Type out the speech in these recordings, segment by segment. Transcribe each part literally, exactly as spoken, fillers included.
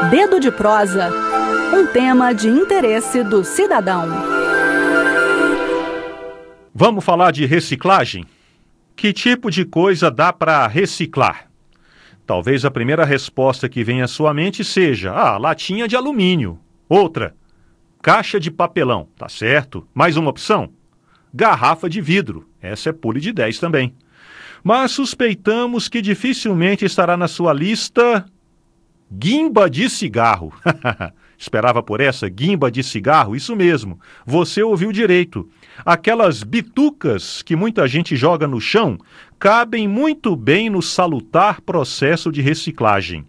Dedo de prosa. Um tema de interesse do cidadão. Vamos falar de reciclagem? Que tipo de coisa dá para reciclar? Talvez a primeira resposta que vem à sua mente seja: ah, latinha de alumínio. Outra, caixa de papelão. Tá certo. Mais uma opção? Garrafa de vidro. Essa é pule de dez também. Mas suspeitamos que dificilmente estará na sua lista guimba de cigarro. Esperava por essa? Guimba de cigarro? Isso mesmo. Você ouviu direito. Aquelas bitucas que muita gente joga no chão cabem muito bem no salutar processo de reciclagem.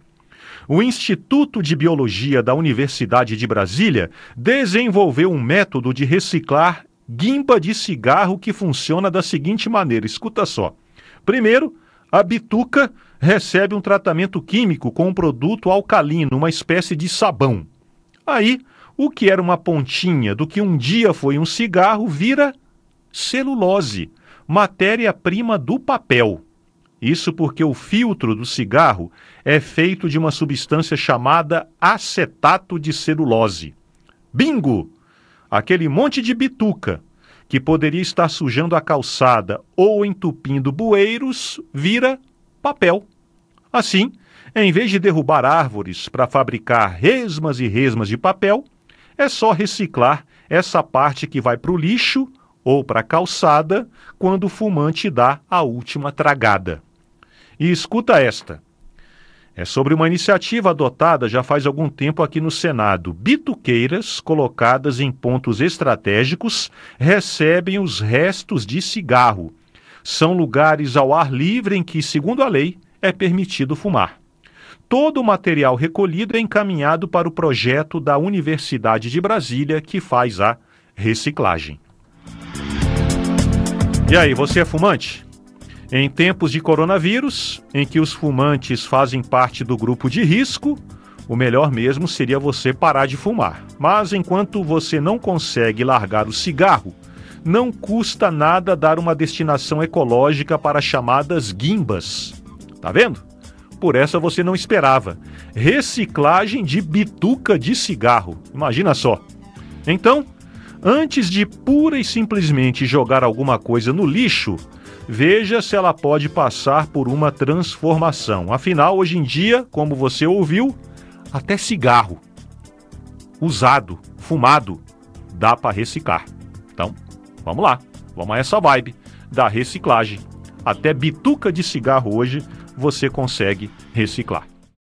O Instituto de Biologia da Universidade de Brasília desenvolveu um método de reciclar guimba de cigarro que funciona da seguinte maneira. Escuta só. Primeiro, a bituca recebe um tratamento químico com um produto alcalino, uma espécie de sabão. Aí, o que era uma pontinha do que um dia foi um cigarro vira celulose, matéria-prima do papel. Isso porque o filtro do cigarro é feito de uma substância chamada acetato de celulose. Bingo! Aquele monte de bituca que poderia estar sujando a calçada ou entupindo bueiros vira papel. Assim, em vez de derrubar árvores para fabricar resmas e resmas de papel, é só reciclar essa parte que vai para o lixo ou para a calçada quando o fumante dá a última tragada. E escuta esta. É sobre uma iniciativa adotada já faz algum tempo aqui no Senado. Bituqueiras colocadas em pontos estratégicos recebem os restos de cigarro. São lugares ao ar livre em que, segundo a lei, é permitido fumar. Todo o material recolhido é encaminhado para o projeto da Universidade de Brasília, que faz a reciclagem. E aí, você é fumante? Em tempos de coronavírus, em que os fumantes fazem parte do grupo de risco, o melhor mesmo seria você parar de fumar. Mas enquanto você não consegue largar o cigarro, não custa nada dar uma destinação ecológica para as chamadas guimbas. Tá vendo? Por essa você não esperava. Reciclagem de bituca de cigarro. Imagina só. Então, antes de pura e simplesmente jogar alguma coisa no lixo, veja se ela pode passar por uma transformação. Afinal, hoje em dia, como você ouviu, até cigarro usado, fumado, dá para reciclar. Então, vamos lá. Vamos a essa vibe da reciclagem. Até bituca de cigarro hoje você consegue reciclar.